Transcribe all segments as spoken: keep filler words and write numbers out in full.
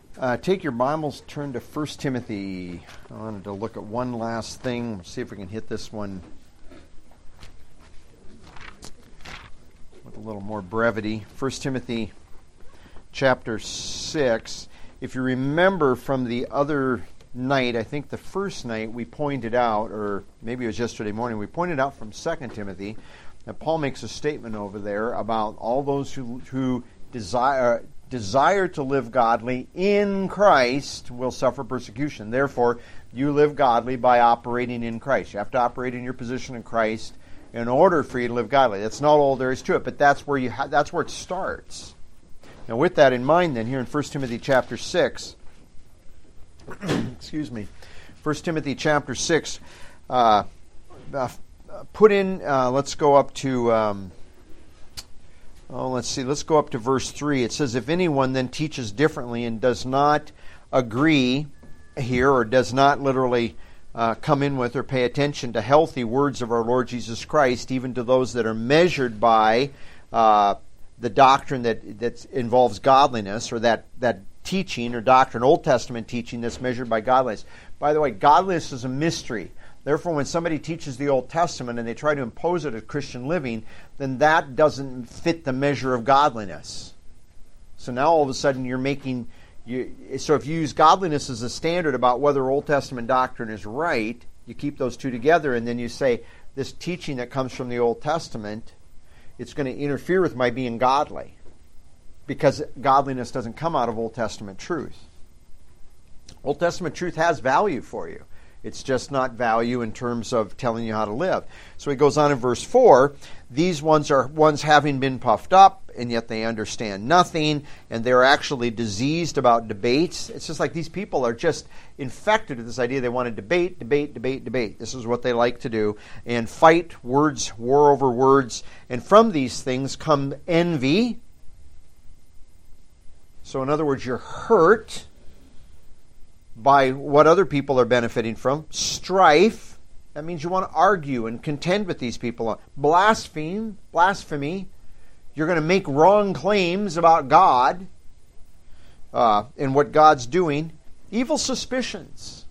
Uh, take your Bibles, turn to First Timothy. I wanted to look at one last thing, see if we can hit this one with a little more brevity. First Timothy chapter six. If you remember from the other night, I think the first night we pointed out, or maybe it was yesterday morning, we pointed out from Second Timothy that Paul makes a statement over there about all those who, who desire... desire to live godly in Christ will suffer persecution. Therefore, you live godly by operating in Christ. You have to operate in your position in Christ in order for you to live godly. That's not all there is to it, but that's where you ha- that's where it starts. Now, with that in mind, then, here in First Timothy chapter six, excuse me, First Timothy chapter six, uh, uh, put in. Uh, let's go up to. Um, Oh, let's see. Let's go up to verse three. It says, if anyone then teaches differently and does not agree here, or does not literally uh, come in with or pay attention to healthy words of our Lord Jesus Christ, even to those that are measured by uh, the doctrine that, that involves godliness, or that, that teaching or doctrine, Old Testament teaching that's measured by godliness. By the way, godliness is a mystery. Therefore, when somebody teaches the Old Testament and they try to impose it as Christian living, then that doesn't fit the measure of godliness. So now all of a sudden you're making... You, so if you use godliness as a standard about whether Old Testament doctrine is right, you keep those two together, and then you say, this teaching that comes from the Old Testament, it's going to interfere with my being godly, because godliness doesn't come out of Old Testament truth. Old Testament truth has value for you. It's just not value in terms of telling you how to live. So he goes on in verse four, these ones are ones having been puffed up, and yet they understand nothing, and they're actually diseased about debates. It's just like these people are just infected with this idea they want to debate, debate, debate, debate. This is what they like to do. And fight, words, war over words. And from these things come envy. So in other words, you're hurt by what other people are benefiting from. Strife, that means you want to argue and contend with these people. Blaspheme, blasphemy, you're going to make wrong claims about God uh, and what God's doing. Evil suspicions.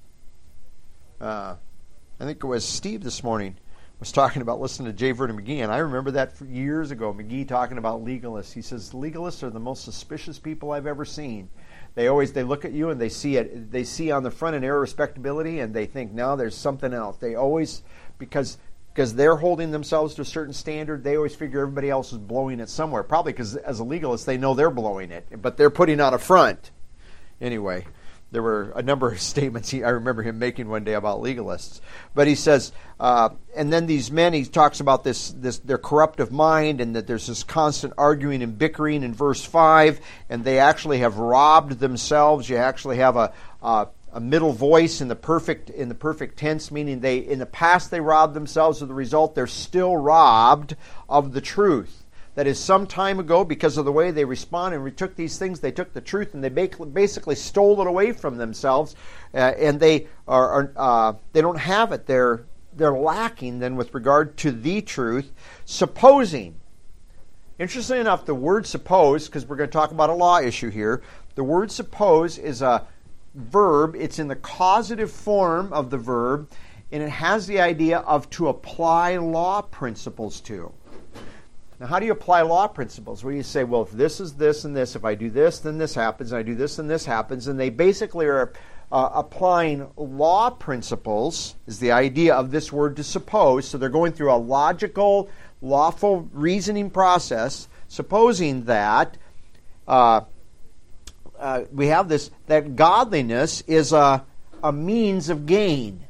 Uh, I think it was Steve this morning was talking about listening to J. Vernon McGee, and I remember that for years ago, McGee talking about legalists. He says, legalists are the most suspicious people I've ever seen. They always they look at you and they see it. They see on the front an air of respectability, and they think, no, there's something else. They always, because because they're holding themselves to a certain standard, they always figure everybody else is blowing it somewhere. Probably because as a legalist, they know they're blowing it, but they're putting on a front. Anyway, there were a number of statements he, I remember him making one day about legalists. But he says, uh, and then these men, he talks about this, this their corruptive mind, and that there's this constant arguing and bickering in verse five, and they actually have robbed themselves. You actually have a, a, a middle voice in the perfect in the perfect tense, meaning they in the past they robbed themselves. As a result, they're still robbed of the truth. That is, some time ago, because of the way they respond and took these things, they took the truth and they basically stole it away from themselves, uh, and they are, are uh, they don't have it. They're they're lacking then with regard to the truth. Supposing, interestingly enough, the word suppose, because we're going to talk about a law issue here, the word suppose is a verb. It's in the causative form of the verb, and it has the idea of to apply law principles to. Now, how do you apply law principles? Where you say, well, if this is this and this, if I do this, then this happens, and I do this, then this happens. And they basically are uh, applying law principles, is the idea of this word to suppose. So they're going through a logical, lawful reasoning process, supposing that uh, uh, we have this, that godliness is a, a means of gain.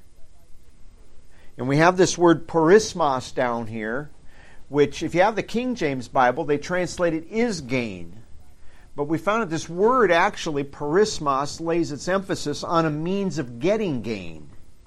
And we have this word perismos down here, which, if you have the King James Bible, they translate it is gain. But we found that this word, actually, perismos, lays its emphasis on a means of getting gain.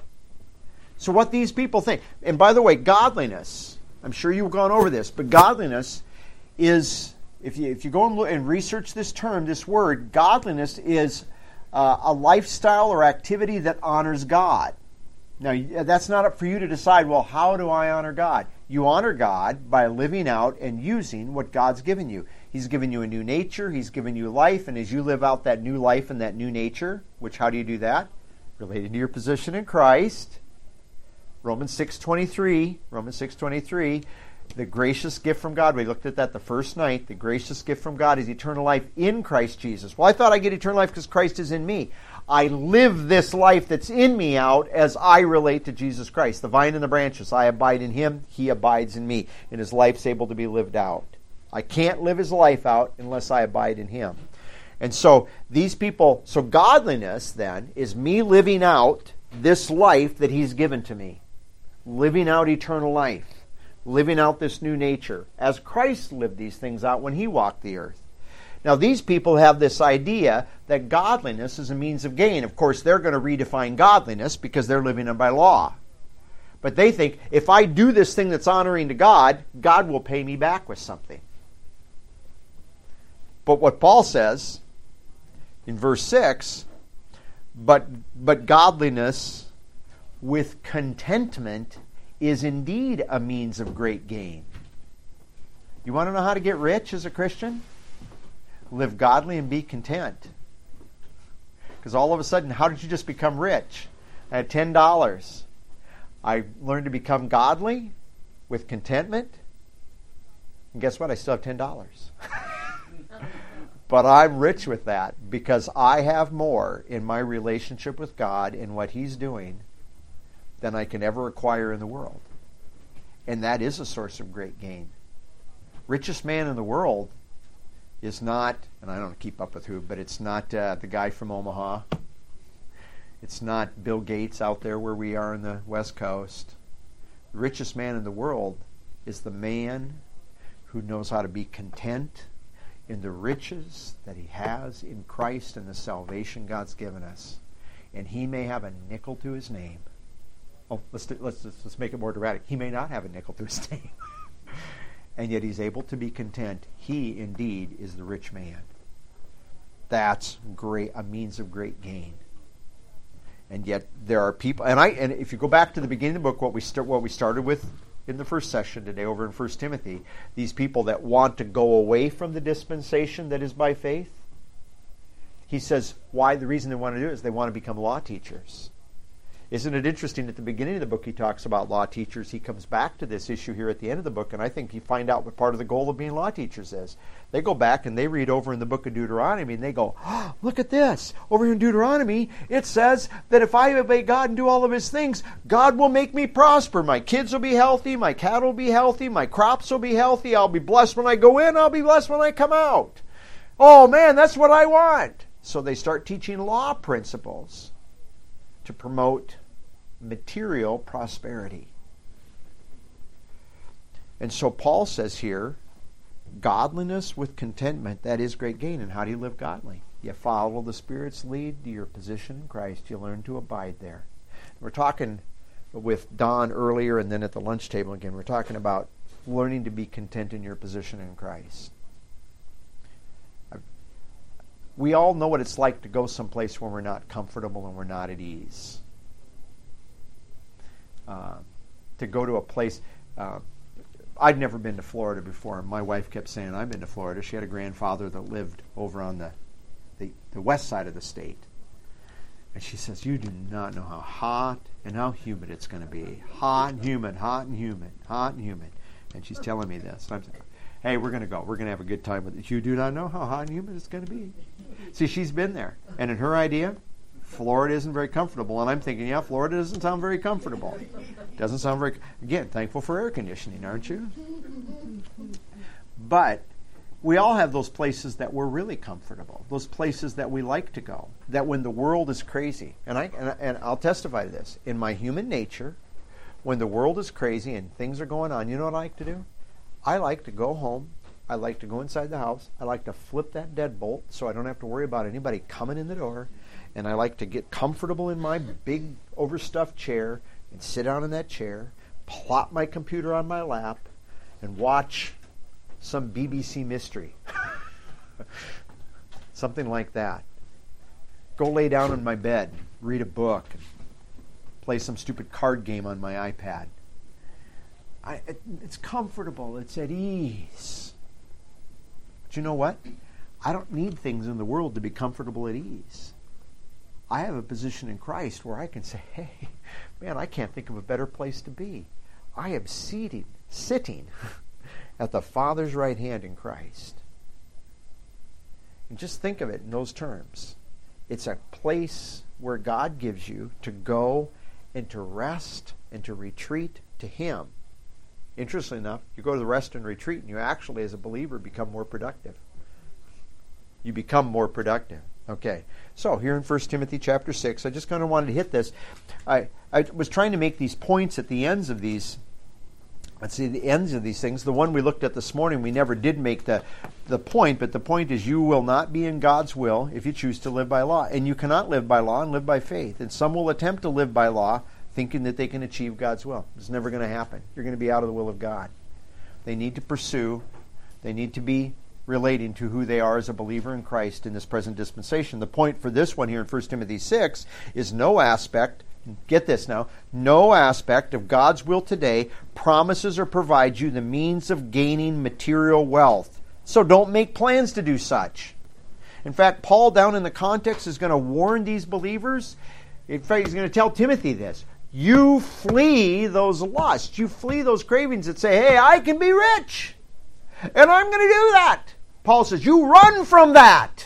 So what these people think, and by the way, godliness, I'm sure you've gone over this, but godliness is, if you, if you go and, look and research this term, this word, godliness is uh, a lifestyle or activity that honors God. Now, that's not up for you to decide, well, how do I honor God? You honor God by living out and using what God's given you. He's given you a new nature. He's given you life. And as you live out that new life and that new nature, which how do you do that? Related to your position in Christ. Romans six twenty-three. Romans six twenty-three. The gracious gift from God. We looked at that the first night. The gracious gift from God is eternal life in Christ Jesus. Well, I thought I get eternal life because Christ is in me. I live this life that's in me out as I relate to Jesus Christ. The vine and the branches. I abide in Him. He abides in me. And His life's able to be lived out. I can't live His life out unless I abide in Him. And so these people, so godliness then is me living out this life that He's given to me. Living out eternal life. Living out this new nature as Christ lived these things out when He walked the earth. Now these people have this idea that godliness is a means of gain. Of course, they're going to redefine godliness because they're living by law. But they think, if I do this thing that's honoring to God, God will pay me back with something. But what Paul says in verse six, but, but godliness with contentment is indeed a means of great gain. You want to know how to get rich as a Christian? Live godly and be content. Because all of a sudden, how did you just become rich? I had ten dollars. I learned to become godly with contentment. And guess what? I still have ten dollars. But I'm rich with that because I have more in my relationship with God and what He's doing than I can ever acquire in the world. And that is a source of great gain. Richest man in the world is not, and I don't keep up with who, but it's not uh, the guy from Omaha. It's not Bill Gates out there where we are in the West Coast. The richest man in the world is the man who knows how to be content in the riches that he has in Christ and the salvation God's given us. And he may have a nickel to his name. Oh, let's, do, let's, let's let's make it more dramatic. He may not have a nickel to his name. And yet he's able to be content. He indeed is the rich man. That's great, a means of great gain. And yet there are people, and I and if you go back to the beginning of the book, what we start what we started with in the first session today over in First Timothy, these people that want to go away from the dispensation that is by faith. He says why the reason they want to do it is they want to become law teachers. Isn't it interesting at the beginning of the book he talks about law teachers. He comes back to this issue here at the end of the book, and I think you find out what part of the goal of being law teachers is. They go back and they read over in the book of Deuteronomy and they go, oh, look at this. Over here in Deuteronomy, it says that if I obey God and do all of His things, God will make me prosper. My kids will be healthy, my cattle will be healthy, my crops will be healthy, I'll be blessed when I go in, I'll be blessed when I come out. Oh man, that's what I want. So they start teaching law principles to promote material prosperity. And so Paul says here, godliness with contentment, that is great gain. And how do you live godly? You follow the Spirit's lead to your position in Christ. You learn to abide there. We're talking with Don earlier and then at the lunch table again. We're talking about learning to be content in your position in Christ. We all know what it's like to go someplace where we're not comfortable and we're not at ease. Uh, to go to a place. Uh, I'd never been to Florida before. My wife kept saying, I've been to Florida. She had a grandfather that lived over on the, the, the west side of the state. And she says, you do not know how hot and how humid it's going to be. Hot and humid, hot and humid, hot and humid. And she's telling me this. And I'm saying, hey, we're going to go. We're going to have a good time with it. You do not know how hot and humid it's going to be. See, she's been there. And in her idea, Florida isn't very comfortable. And I'm thinking, yeah, Florida doesn't sound very comfortable. Doesn't sound very... Again, thankful for air conditioning, aren't you? But we all have those places that we're really comfortable. Those places that we like to go. That when the world is crazy. And, I, and, and I'll testify to this. In my human nature, when the world is crazy and things are going on, you know what I like to do? I like to go home. I like to go inside the house. I like to flip that deadbolt so I don't have to worry about anybody coming in the door. And I like to get comfortable in my big overstuffed chair and sit down in that chair, plop my computer on my lap, and watch some B B C mystery. Something like that. Go lay down in my bed, read a book, and play some stupid card game on my iPad. I, it, it's comfortable. It's at ease. But you know what? I don't need things in the world to be comfortable at ease. I have a position in Christ where I can say, hey, man, I can't think of a better place to be. I am seated, sitting at the Father's right hand in Christ. And just think of it in those terms. It's a place where God gives you to go and to rest and to retreat to Him. Interestingly enough, you go to the rest and retreat, and you actually, as a believer, become more productive. You become more productive. Okay, so here in First Timothy chapter six, I just kind of wanted to hit this. I, I was trying to make these points at the ends of these, let's see, the ends of these things. The one we looked at this morning, we never did make the, the point, but the point is you will not be in God's will if you choose to live by law. And you cannot live by law and live by faith. And some will attempt to live by law thinking that they can achieve God's will. It's never going to happen. You're going to be out of the will of God. They need to pursue, they need to be relating to who they are as a believer in Christ in this present dispensation. The point for this one here in First Timothy six is no aspect, get this now, no aspect of God's will today promises or provides you the means of gaining material wealth. So don't make plans to do such. In fact, Paul down in the context is going to warn these believers. In fact, he's going to tell Timothy this. You flee those lusts. You flee those cravings that say, hey, I can be rich. And I'm going to do that. Paul says, you run from that.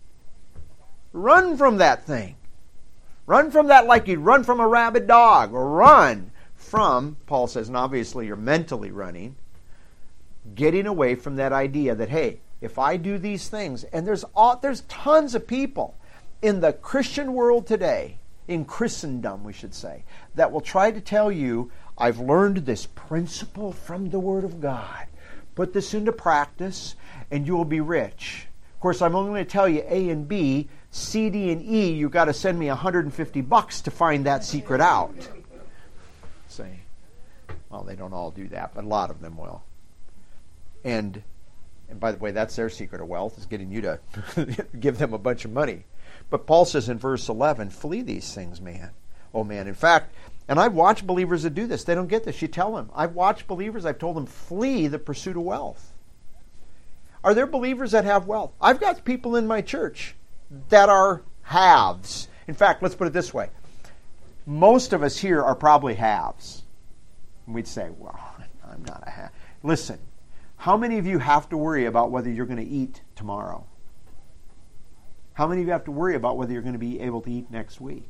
Run from that thing. Run from that like you'd run from a rabid dog. Or run from, Paul says, and obviously you're mentally running, getting away from that idea that, hey, if I do these things, and there's all, there's tons of people in the Christian world today, in Christendom we should say, that will try to tell you, I've learned this principle from the Word of God. Put this into practice, and you will be rich. Of course, I'm only going to tell you A and B, C, D, and E. You've got to send me one hundred fifty bucks to find that secret out. Say, well, they don't all do that, but a lot of them will. And, and by the way, that's their secret of wealth, is getting you to give them a bunch of money. But Paul says in verse eleven, flee these things, man. Oh, man. In fact, and I've watched believers that do this. They don't get this. You tell them. I've watched believers, I've told them, flee the pursuit of wealth. Are there believers that have wealth? I've got people in my church that are haves. In fact, let's put it this way. Most of us here are probably haves. And we'd say, well, I'm not a have. Listen, how many of you have to worry about whether you're going to eat tomorrow? How many of you have to worry about whether you're going to be able to eat next week?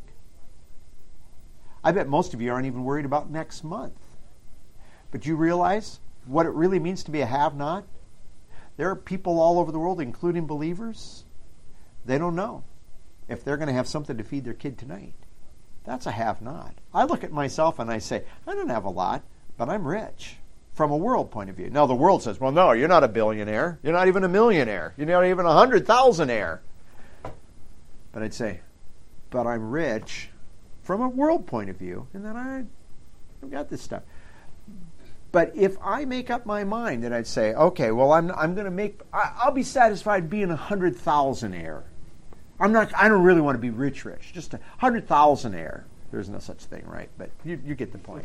I bet most of you aren't even worried about next month. But you realize what it really means to be a have-not? There are people all over the world, including believers, they don't know if they're going to have something to feed their kid tonight. That's a have-not. I look at myself and I say, I don't have a lot, but I'm rich from a world point of view. Now the world says, well, no, you're not a billionaire. You're not even a millionaire. You're not even a hundred thousandaire. But I'd say, but I'm rich from a world point of view, and then I, I've got this stuff. But if I make up my mind that I'd say, okay, well, I'm I'm going to make, I, I'll be satisfied being a hundred thousandaire. I'm not. I don't really want to be rich, rich. Just a hundred thousandaire. There's no such thing, right? But you you get the point.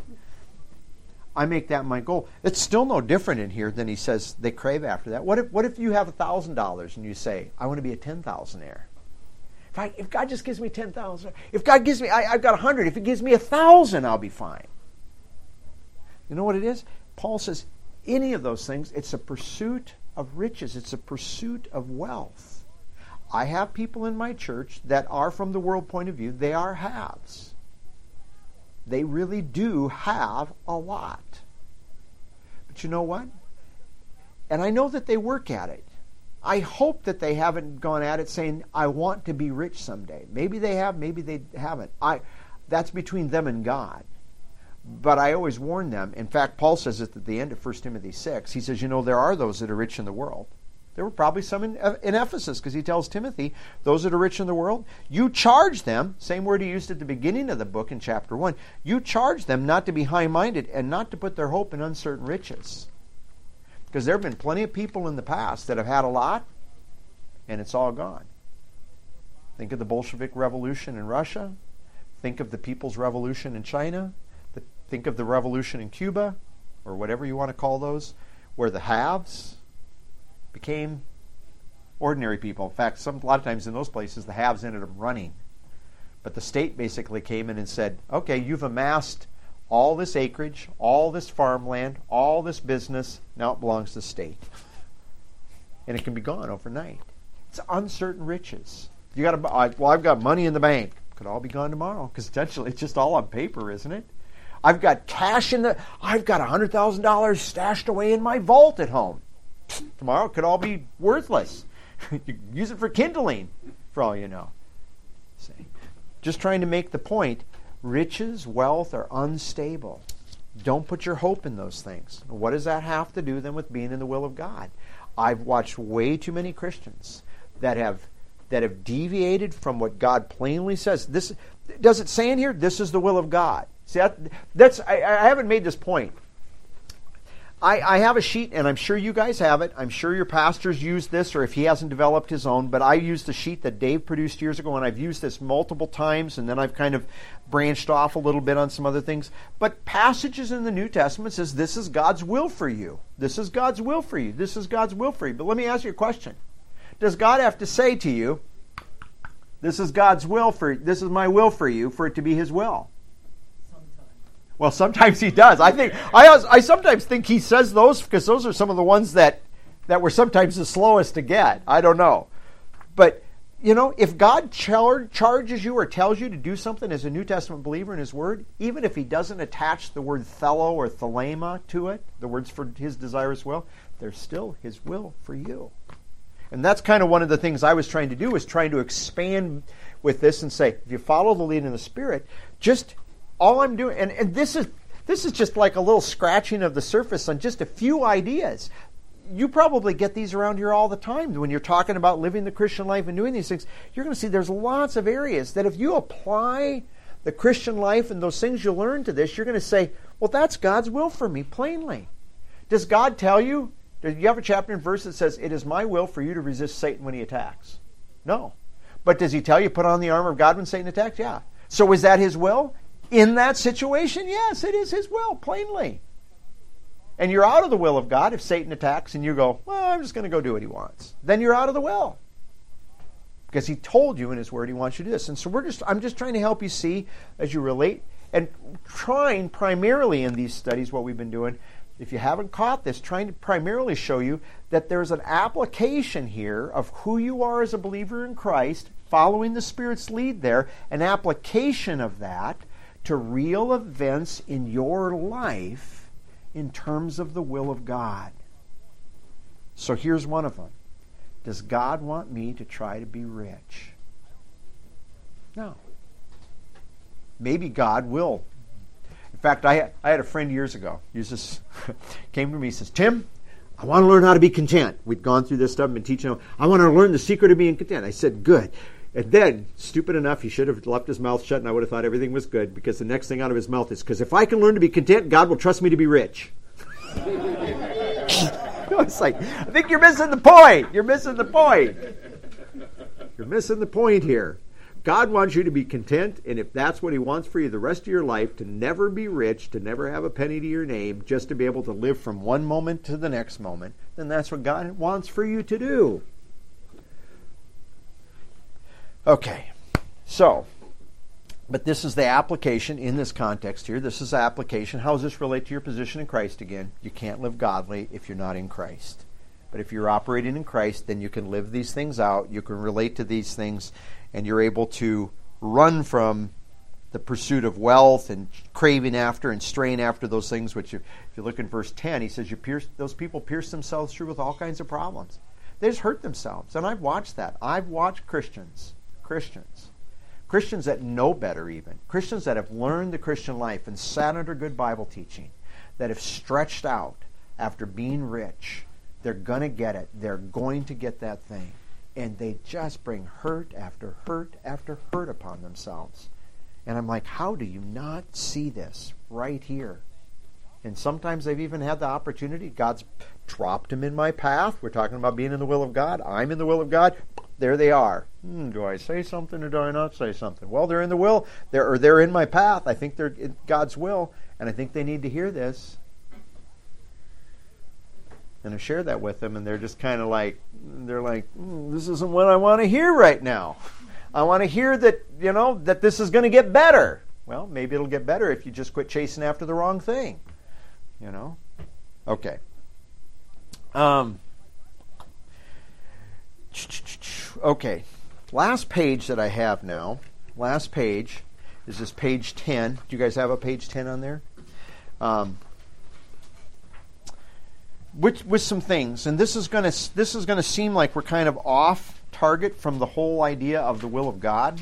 I make that my goal. It's still no different in here than he says they crave after that. What if what if you have a thousand dollars and you say, I want to be a ten thousandaire? If, I, if God just gives me ten thousand, if God gives me, I, I've got a hundred. If He gives me a thousand, I'll be fine. You know what it is? Paul says, any of those things, it's a pursuit of riches. It's a pursuit of wealth. I have people in my church that are, from the world point of view, they are haves. They really do have a lot. But you know what? And I know that they work at it. I hope that they haven't gone at it saying, I want to be rich someday. Maybe they have, maybe they haven't. I, that's between them and God. But I always warn them. In fact, Paul says it at the end of First Timothy six. He says, you know, there are those that are rich in the world. There were probably some in, in Ephesus, because he tells Timothy, those that are rich in the world, you charge them, same word he used at the beginning of the book in chapter one, you charge them not to be high-minded and not to put their hope in uncertain riches. Because there have been plenty of people in the past that have had a lot, and it's all gone. Think of the Bolshevik Revolution in Russia. Think of the People's Revolution in China. The, think of the revolution in Cuba, or whatever you want to call those, where the haves became ordinary people. In fact, some, a lot of times in those places, the haves ended up running. But the state basically came in and said, okay, you've amassed all this acreage, all this farmland, all this business, now it belongs to the state. And it can be gone overnight. It's uncertain riches. You got to, well, I've got money in the bank. Could all be gone tomorrow, because essentially it's just all on paper, isn't it? I've got cash in the, I've got one hundred thousand dollars stashed away in my vault at home. Tomorrow it could all be worthless. You use it for kindling, for all you know. See? Just trying to make the point, riches, wealth are unstable. Don't put your hope in those things. What does that have to do then with being in the will of God? I've watched way too many Christians that have that have deviated from what God plainly says. This does it say in here, this is the will of God. See, that, that's I, I haven't made this point. I, I have a sheet, and I'm sure you guys have it. I'm sure your pastors use this, or if he hasn't developed his own, but I used the sheet that Dave produced years ago, and I've used this multiple times, and then I've kind of branched off a little bit on some other things. But passages in the New Testament says this is God's will for you. This is God's will for you. This is God's will for you. But let me ask you a question. Does God have to say to you, this is God's will for this is my will for you, for it to be his will? Well, sometimes he does. I think I I sometimes think he says those because those are some of the ones that, that were sometimes the slowest to get. I don't know. But, you know, if God char- charges you or tells you to do something as a New Testament believer in his word, even if he doesn't attach the word thelo or thelema to it, the words for his desirous will, they're still his will for you. And that's kind of one of the things I was trying to do, was trying to expand with this and say, if you follow the lead in the Spirit, just... all I'm doing, and, and this is this is just like a little scratching of the surface on just a few ideas. You probably get these around here all the time when you're talking about living the Christian life and doing these things. You're going to see there's lots of areas that if you apply the Christian life and those things you learn to this, you're going to say, well, that's God's will for me, plainly. Does God tell you, do you have a chapter and verse that says, it is my will for you to resist Satan when he attacks? No. But does he tell you put on the armor of God when Satan attacks? Yeah. So is that his will? In that situation, yes, it is his will, plainly. And you're out of the will of God if Satan attacks and you go, well, I'm just going to go do what he wants. Then you're out of the will. Because he told you in his word he wants you to do this. And so we're just I'm just trying to help you see as you relate, and trying primarily in these studies what we've been doing, if you haven't caught this, trying to primarily show you that there's an application here of who you are as a believer in Christ, following the Spirit's lead there, an application of that to real events in your life in terms of the will of God. So here's one of them. Does God want me to try to be rich? No. Maybe God will. In fact, I, I had a friend years ago. He was just came to me and says, Tim, I want to learn how to be content. We'd gone through this stuff and been teaching him. I want to learn the secret of being content. I said, good. And then, stupid enough, he should have left his mouth shut and I would have thought everything was good, because the next thing out of his mouth is, because if I can learn to be content, God will trust me to be rich. It's like, I think you're missing the point. You're missing the point. You're missing the point here. God wants you to be content, and if that's what he wants for you the rest of your life, to never be rich, to never have a penny to your name, just to be able to live from one moment to the next moment, then that's what God wants for you to do. Okay, so, but this is the application in this context here. This is the application. How does this relate to your position in Christ again? You can't live godly if you're not in Christ. But if you're operating in Christ, then you can live these things out. You can relate to these things, and you're able to run from the pursuit of wealth and craving after and straying after those things, which, if you look in verse ten, he says, "You pierce, those people pierce themselves through with all kinds of problems." They just hurt themselves. And I've watched that. I've watched Christians Christians. Christians that know better even. Christians that have learned the Christian life and sat under good Bible teaching, that have stretched out after being rich. They're going to get it. They're going to get that thing. And they just bring hurt after hurt after hurt upon themselves. And I'm like, how do you not see this right here? And sometimes they've even had the opportunity. God's dropped them in my path. We're talking about being in the will of God. I'm in the will of God. There they are. Hmm, do I say something or do I not say something? Well, they're in the will. They're, or they're in my path. I think they're in God's will. And I think they need to hear this. And I shared that with them, and they're just kind of like, they're like, mm, this isn't what I want to hear right now. I want to hear that, you know, that this is going to get better. Well, maybe it'll get better if you just quit chasing after the wrong thing. You know? Okay. Um. Okay. Last page that I have now, last page is this page ten. Do you guys have a page ten on there? Um, with, with some things, and this is going to this is going to seem like we're kind of off target from the whole idea of the will of God.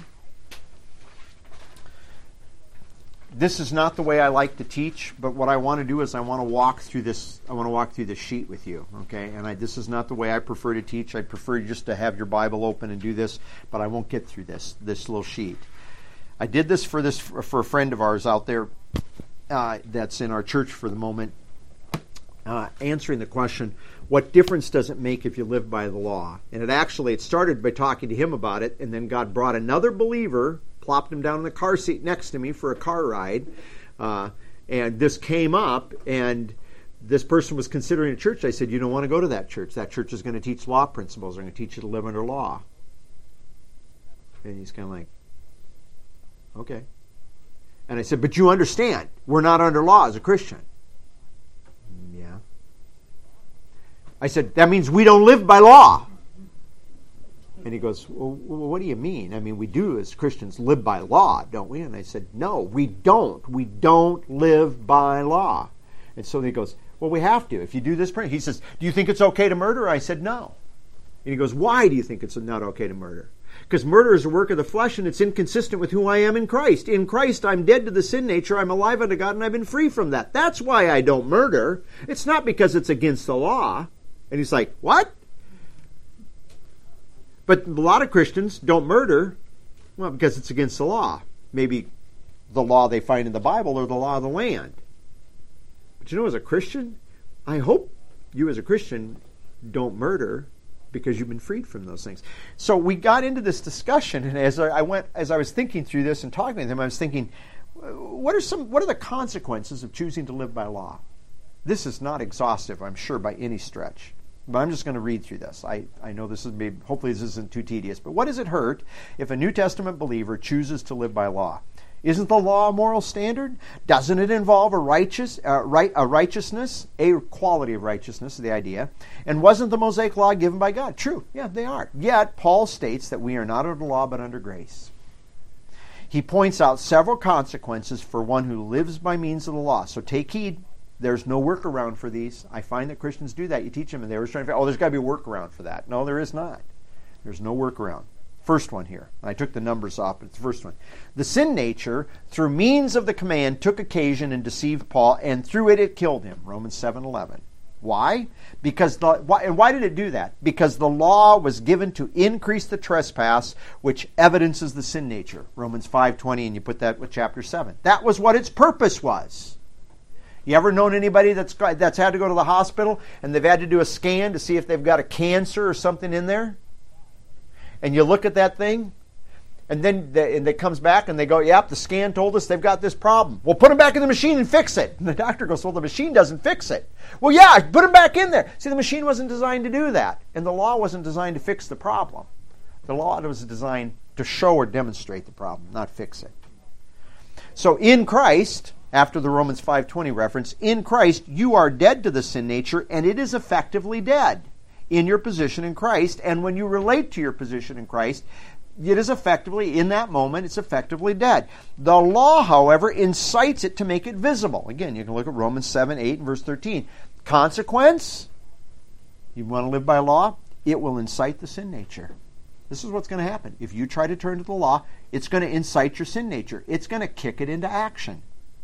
This is not the way I like to teach, but what I want to do is I want to walk through this. I want to walk through this sheet with you, okay? And I, this is not the way I prefer to teach. I prefer just to have your Bible open and do this, but I won't get through this this little sheet. I did this for this for a friend of ours out there uh, that's in our church for the moment, uh, answering the question, what difference does it make if you live by the law? And it actually, it started by talking to him about it, and then God brought another believer, plopped him down in the car seat next to me for a car ride, uh, and this came up, and this person was considering a church. I said, you don't want to go to that church. That church is going to teach law principles. They're going to teach you to live under law. And he's kind of like, okay. And I said, but you understand, we're not under law as a Christian. Yeah. I said, that means we don't live by law. And he goes, well, what do you mean? I mean, we do as Christians live by law, don't we? And I said, no, we don't. We don't live by law. And so he goes, well, we have to. If you do this prayer. He says, do you think it's okay to murder? I said, no. And he goes, why do you think it's not okay to murder? Because murder is a work of the flesh, and it's inconsistent with who I am in Christ. In Christ, I'm dead to the sin nature. I'm alive unto God, and I've been free from that. That's why I don't murder. It's not because it's against the law. And he's like, what? But a lot of Christians don't murder, well, because it's against the law. Maybe the law they find in the Bible or the law of the land. But you know, as a Christian, I hope you as a Christian don't murder because you've been freed from those things. So we got into this discussion, and as I went, as I was thinking through this and talking to them, I was thinking, what are some, what are the consequences of choosing to live by law? This is not exhaustive, I'm sure, by any stretch. But I'm just going to read through this. I, I know this is maybe, hopefully this isn't too tedious. But what does it hurt if a New Testament believer chooses to live by law? Isn't the law a moral standard? Doesn't it involve a righteous, uh, right, a righteousness, a quality of righteousness, the idea? And wasn't the Mosaic law given by God? True, yeah, they are. Yet Paul states that we are not under law but under grace. He points out several consequences for one who lives by means of the law. So take heed. There's no workaround for these. I find that Christians do that. You teach them, and they're always trying to figure, oh, there's got to be a workaround for that. No, there is not. There's no workaround. First one here. I took the numbers off, but it's the first one. The sin nature, through means of the command, took occasion and deceived Paul, and through it it killed him. Romans seven eleven. Why? Because the why, and why did it do that? Because the law was given to increase the trespass, which evidences the sin nature. Romans five twenty, and you put that with chapter seven. That was what its purpose was. You ever known anybody that's got, that's had to go to the hospital and they've had to do a scan to see if they've got a cancer or something in there? And you look at that thing, and then they, and it comes back and they go, yep, the scan told us they've got this problem. Well, put them back in the machine and fix it. And the doctor goes, well, the machine doesn't fix it. Well, yeah, put them back in there. See, the machine wasn't designed to do that. And the law wasn't designed to fix the problem. The law was designed to show or demonstrate the problem, not fix it. So in Christ, after the Romans five twenty reference, in Christ you are dead to the sin nature, and it is effectively dead in your position in Christ. And when you relate to your position in Christ, it is effectively, in that moment, it's effectively dead. The law, however, incites it to make it visible. Again, you can look at Romans seven, eight, and verse thirteen. Consequence, you want to live by law, it will incite the sin nature. This is what's going to happen. If you try to turn to the law, it's going to incite your sin nature. It's going to kick it into action.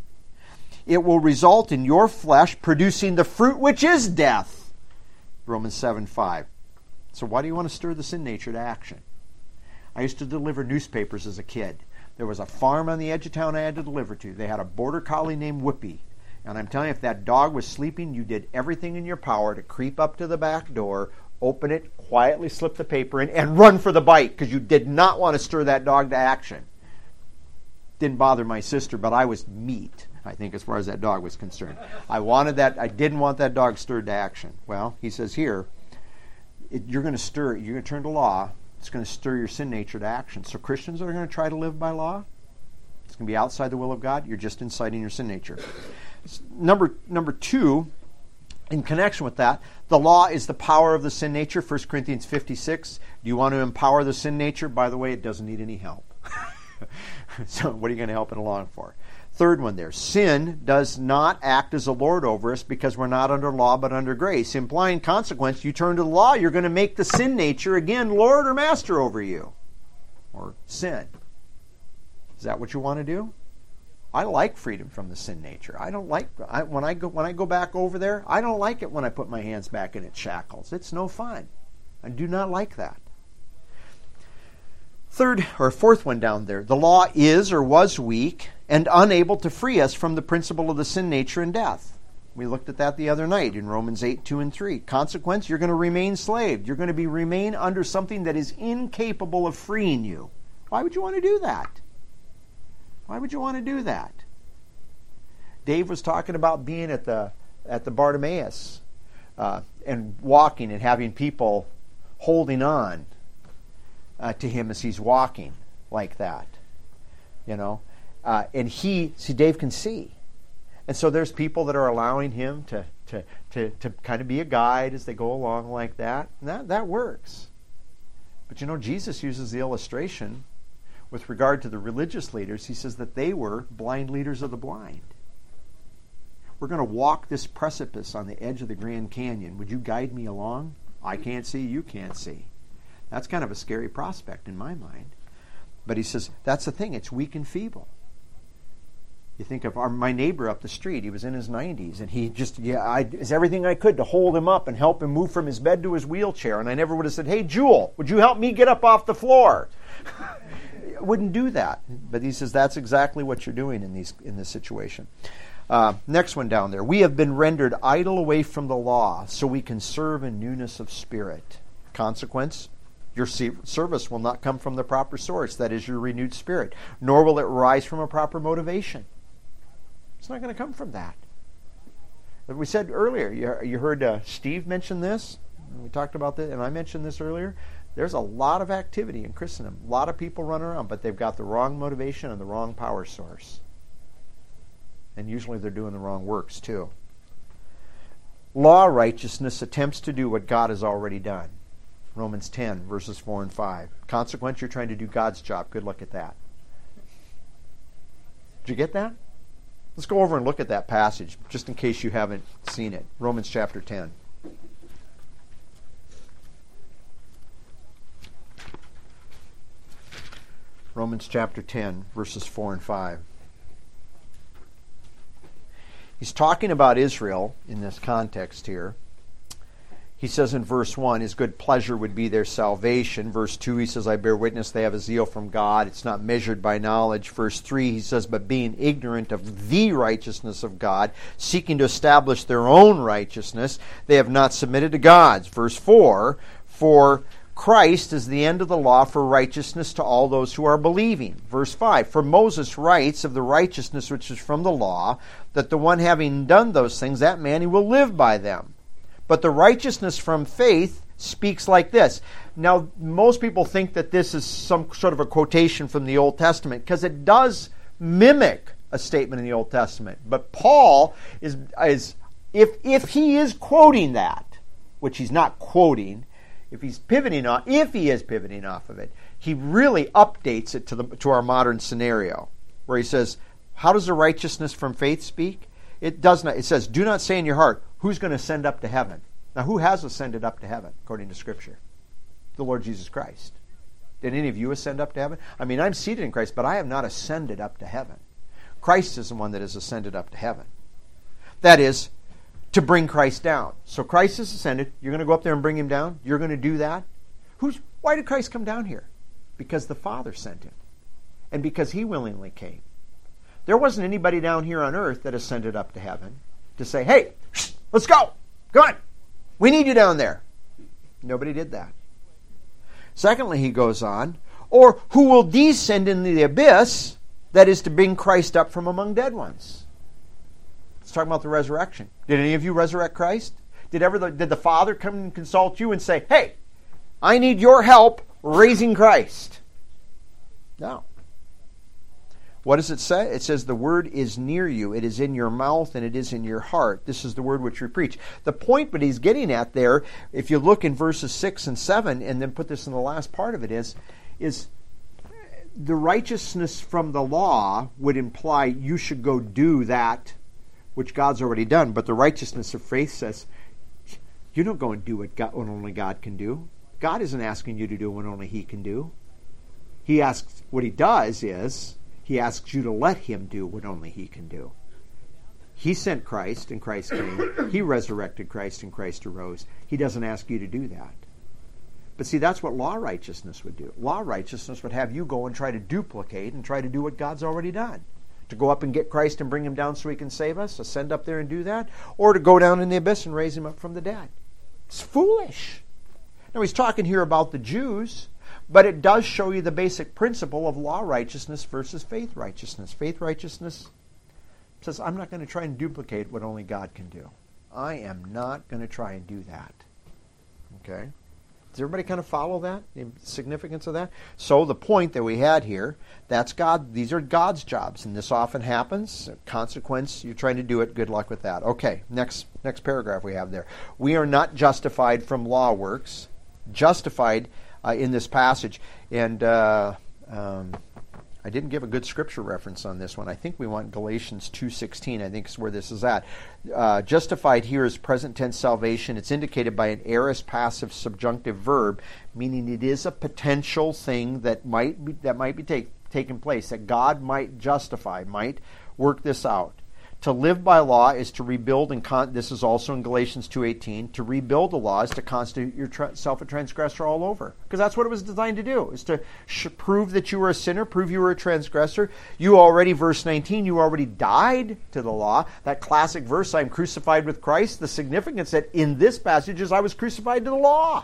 It will result in your flesh producing the fruit which is death. Romans seven five. So why do you want to stir the sin nature to action? I used to deliver newspapers as a kid. There was a farm on the edge of town I had to deliver to. They had a border collie named Whippy. And I'm telling you, if that dog was sleeping, you did everything in your power to creep up to the back door, open it, quietly slip the paper in, and run for the bite, because you did not want to stir that dog to action. didn't bother my sister, but I was meat, I think, as far as that dog was concerned. I wanted that, I didn't want that dog stirred to action. Well, he says here, it, you're going to stir, you're going to turn to law, it's going to stir your sin nature to action. So Christians are going to try to live by law. It's going to be outside the will of God. You're just inciting your sin nature. Number, number two, in connection with that, the law is the power of the sin nature. First Corinthians fifty-six. Do you want to empower the sin nature? By the way, it doesn't need any help. So what are you going to help it along for? Third one there. Sin does not act as a lord over us because we're not under law but under grace. Implying consequence, you turn to the law, you're going to make the sin nature again lord or master over you. Or sin. Is that what you want to do? I like freedom from the sin nature. I don't like I, when I go when I go back over there. I don't like it when I put my hands back in its shackles. It's no fun. I do not like that. Third or fourth one down there. The law is or was weak and unable to free us from the principle of the sin nature and death. We looked at that the other night in Romans eight, two and three. Consequence, you're going to remain slaved. You're going to be remain under something that is incapable of freeing you. Why would you want to do that? Why would you want to do that? Dave was talking about being at the at the Bartimaeus uh, and walking and having people holding on uh, to him as he's walking like that. You know, uh, and he see Dave can see, and so there's people that are allowing him to to to to kind of be a guide as they go along like that. And that that works. But you know, Jesus uses the illustration. With regard to the religious leaders, he says that they were blind leaders of the blind. We're going to walk this precipice on the edge of the Grand Canyon. Would you guide me along? I can't see, you can't see. That's kind of a scary prospect in my mind. But he says, that's the thing, it's weak and feeble. You think of our, my neighbor up the street, he was in his nineties, and he just, yeah, I did everything I could to hold him up and help him move from his bed to his wheelchair. And I never would have said, hey, Jewel, would you help me get up off the floor? Wouldn't do that, but he says that's exactly what you're doing in these in this situation. Uh, next one down there. We have been rendered idle away from the law, so we can serve in newness of spirit. Consequence: your service will not come from the proper source, that is your renewed spirit, nor will it rise from a proper motivation. It's not going to come from that. But we said earlier, you, you heard uh, Steve mention this. We talked about this, and I mentioned this earlier. There's a lot of activity in Christendom. A lot of people run around, but they've got the wrong motivation and the wrong power source. And usually they're doing the wrong works too. Law righteousness attempts to do what God has already done. Romans ten, verses four and five. Consequence, you're trying to do God's job. Good luck at that. Did you get that? Let's go over and look at that passage, just in case you haven't seen it. Romans chapter ten. Romans chapter ten, verses four and five. He's talking about Israel in this context here. He says in verse one, his good pleasure would be their salvation. Verse two, he says, I bear witness they have a zeal from God. It's not measured by knowledge. Verse three, he says, but being ignorant of the righteousness of God, seeking to establish their own righteousness, they have not submitted to God's. Verse four, for Christ is the end of the law for righteousness to all those who are believing. Verse five, for Moses writes of the righteousness which is from the law, that the one having done those things, that man he will live by them. But the righteousness from faith speaks like this. Now, most people think that this is some sort of a quotation from the Old Testament, because it does mimic a statement in the Old Testament. But Paul is, is if, if he is quoting that, which he's not quoting, if he's pivoting off, if he is pivoting off of it, he really updates it to the to our modern scenario, where he says, how does the righteousness from faith speak? It does not. It says, do not say in your heart, who's going to ascend up to heaven? Now, who has ascended up to heaven, according to Scripture? The Lord Jesus Christ. Did any of you ascend up to heaven? I mean, I'm seated in Christ, but I have not ascended up to heaven. Christ is the one that has ascended up to heaven. That is, to bring Christ down. So Christ has ascended. You're going to go up there and bring him down? You're going to do that? Who's? Why did Christ come down here? Because the Father sent him. And because he willingly came. There wasn't anybody down here on earth that ascended up to heaven to say, hey, let's go. Come on. We need you down there. Nobody did that. Secondly, he goes on, or who will descend into the abyss That is to bring Christ up from among dead ones. Let's talk about the resurrection. Did any of you resurrect Christ? Did ever the, did the Father come and consult you and say, hey, I need your help raising Christ? No. What does it say? It says the word is near you. It is in your mouth and it is in your heart. This is the word which we preach. The point that he's getting at there, if you look in verses six and seven, and then put this in the last part of it, is, is the righteousness from the law would imply you should go do that which God's already done. But the righteousness of faith says, you don't go and do what, God, what only God can do. God isn't asking you to do what only He can do. He asks, what He does is, He asks you to let Him do what only He can do. He sent Christ and Christ came. He resurrected Christ and Christ arose. He doesn't ask you to do that. But see, that's what law righteousness would do. Law righteousness would have you go and try to duplicate and try to do what God's already done. To go up and get Christ and bring Him down so He can save us, ascend up there and do that, or to go down in the abyss and raise Him up from the dead. It's foolish. Now he's talking here about the Jews, but it does show you the basic principle of law righteousness versus faith righteousness. Faith righteousness says, I'm not going to try and duplicate what only God can do. I am not going to try and do that. Okay? Does everybody kind of follow that? The significance of that? So the point that we had here, that's God. These are God's jobs, and this often happens. Consequence, you're trying to do it. Good luck with that. Okay, next next paragraph we have there. We are not justified from law works. Justified uh, in this passage, and uh, um, I didn't give a good scripture reference on this one. I think we want Galatians two sixteen. I think is where this is at. Uh, justified here is present tense salvation. It's indicated by an aorist passive subjunctive verb, meaning it is a potential thing that might be, that might be take, taking place, that God might justify, might work this out. To live by law is to rebuild, and con- this is also in Galatians two eighteen. To rebuild the law is to constitute yourself a transgressor all over, because that's what it was designed to do. Is to sh- prove that you were a sinner, prove you were a transgressor. You already, verse nineteen, you already died to the law. That classic verse, "I am crucified with Christ." The significance that in this passage is, I was crucified to the law.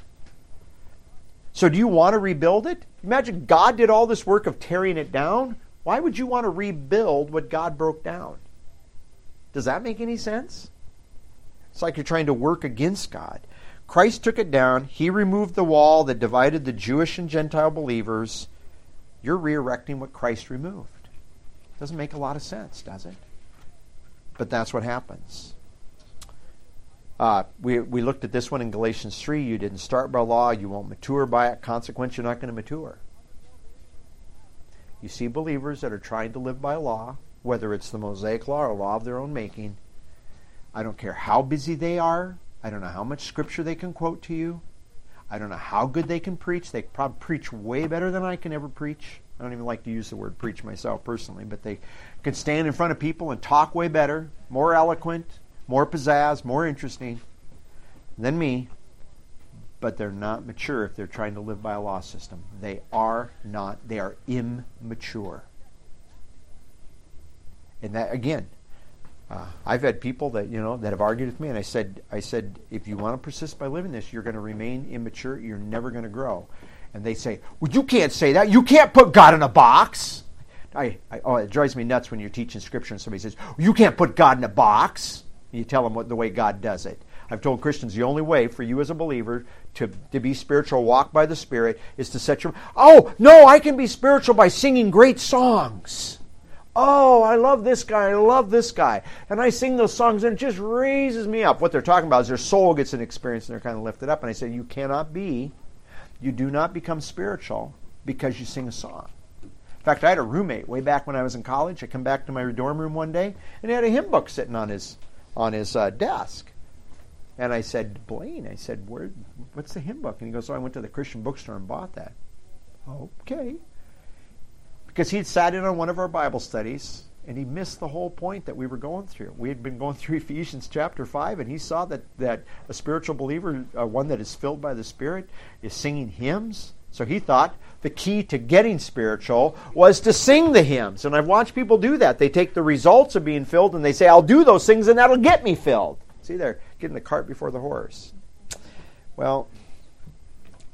So, do you want to rebuild it? Imagine God did all this work of tearing it down. Why would you want to rebuild what God broke down? Does that make any sense? It's like you're trying to work against God. Christ took it down. He removed the wall that divided the Jewish and Gentile believers. You're re-erecting what Christ removed. Doesn't make a lot of sense, does it? But that's what happens. Uh, we, we looked at this one in Galatians three. You didn't start by law. You won't mature by it. Consequence, you're not going to mature. You see believers that are trying to live by law, whether it's the Mosaic law or law of their own making. I don't care how busy they are. I don't know how much scripture they can quote to you. I don't know how good they can preach. They probably preach way better than I can ever preach. I don't even like to use the word preach myself personally, but they can stand in front of people and talk way better, more eloquent, more pizzazz, more interesting than me. But they're not mature if they're trying to live by a law system. They are not. They are immature. And that, again, uh, I've had people that, you know, that have argued with me, and I said, I said, if you want to persist by living this, you're going to remain immature. You're never going to grow. And they say, well, you can't say that. You can't put God in a box. I, I oh, it drives me nuts when you're teaching Scripture and somebody says, you can't put God in a box. And you tell them what the way God does it. I've told Christians the only way for you as a believer to, to be spiritual, walk by the Spirit, is to set your... Oh, no, I can be spiritual by singing great songs. Oh, I love this guy, I love this guy. And I sing those songs and it just raises me up. What they're talking about is their soul gets an experience and they're kind of lifted up. And I say, you cannot be, you do not become spiritual because you sing a song. In fact, I had a roommate way back when I was in college. I come back to my dorm room one day and he had a hymn book sitting on his on his uh, desk. And I said, Blaine, I said, Where, what's the hymn book? And he goes, oh, I went to the Christian bookstore and bought that. Okay. Because he'd sat in on one of our Bible studies, and he missed the whole point that we were going through. We had been going through Ephesians chapter five, and he saw that, that a spiritual believer, uh, one that is filled by the Spirit, is singing hymns. So he thought the key to getting spiritual was to sing the hymns. And I've watched people do that. They take the results of being filled, and they say, I'll do those things, and that'll get me filled. See, they're getting the cart before the horse. Well,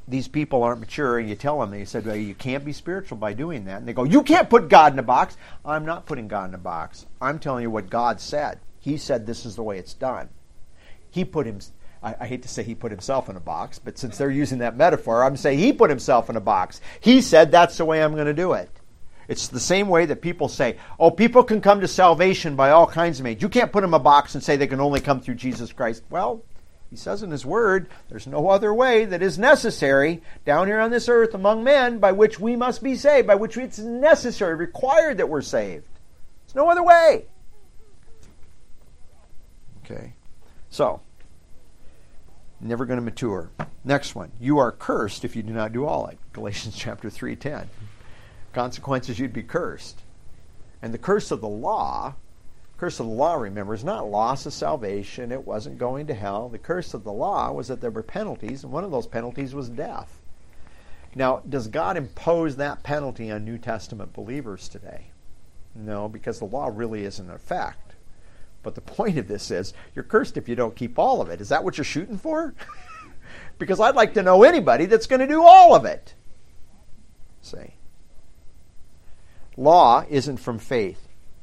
these people aren't mature, and you tell them, they said, well, you can't be spiritual by doing that. And they go, you can't put God in a box. I'm not putting God in a box. I'm telling you what God said. He said this is the way it's done. He put him, I, I hate to say he put himself in a box, but since they're using that metaphor, I'm saying he put himself in a box. He said that's the way I'm going to do it. It's the same way that people say, oh, people can come to salvation by all kinds of means. You can't put them in a box and say they can only come through Jesus Christ. Well, he says in his word, there's no other way that is necessary down here on this earth among men by which we must be saved, by which it's necessary, required that we're saved. There's no other way. Okay. So, never going to mature. Next one. You are cursed if you do not do all it. Galatians chapter three ten. Consequences, you'd be cursed. And the curse of the law, curse of the law, remember, is not loss of salvation. It wasn't going to hell. The curse of the law was that there were penalties, and one of those penalties was death. Now, does God impose that penalty on New Testament believers today? No, because the law really isn't in effect. But the point of this is, you're cursed if you don't keep all of it. Is that what you're shooting for? Because I'd like to know anybody that's going to do all of it. See? Law isn't from faith.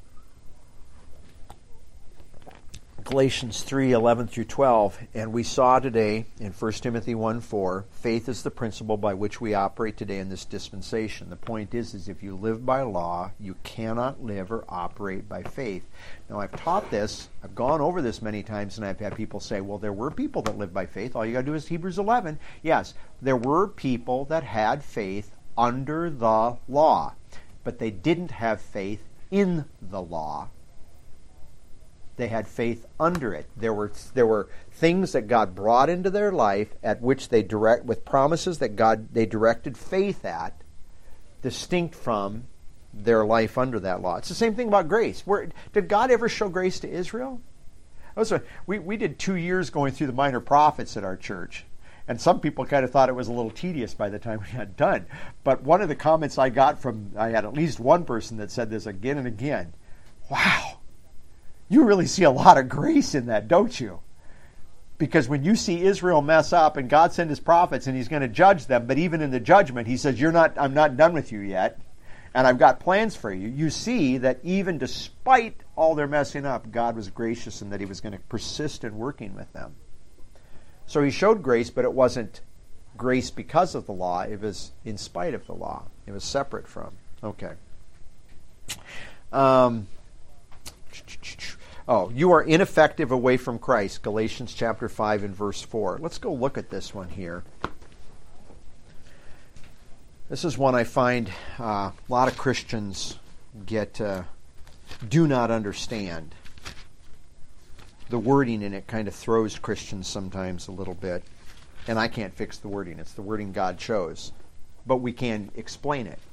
Galatians three eleven through twelve, and we saw today in First Timothy one four, faith is the principle by which we operate today in this dispensation. The point is, is if you live by law, you cannot live or operate by faith. Now, I've taught this, I've gone over this many times, and I've had people say, well, there were people that lived by faith. All you got to do is Hebrews eleven. Yes, there were people that had faith under the law, but they didn't have faith in the law. They had faith under it. There were there were things that God brought into their life at which they direct with promises that God they directed faith at, distinct from their life under that law. It's the same thing about grace. Where did God ever show grace to Israel? Was a, we we did two years going through the minor prophets at our church. And some people kind of thought it was a little tedious by the time we got done. But one of the comments I got from, I had at least one person that said this again and again. Wow, you really see a lot of grace in that, don't you? Because when you see Israel mess up and God send his prophets and he's going to judge them, but even in the judgment, he says, "You're not, I'm not done with you yet. And I've got plans for you." You see that even despite all their messing up, God was gracious and that he was going to persist in working with them. So he showed grace, but it wasn't grace because of the law. It was in spite of the law. It was separate from. Okay. Um, oh, you are ineffective away from Christ. Galatians chapter five and verse four. Let's go look at this one here. This is one I find uh, a lot of Christians get uh, do not understand. The wording in it kind of throws Christians sometimes a little bit. And I can't fix the wording. It's the wording God chose. But we can explain it.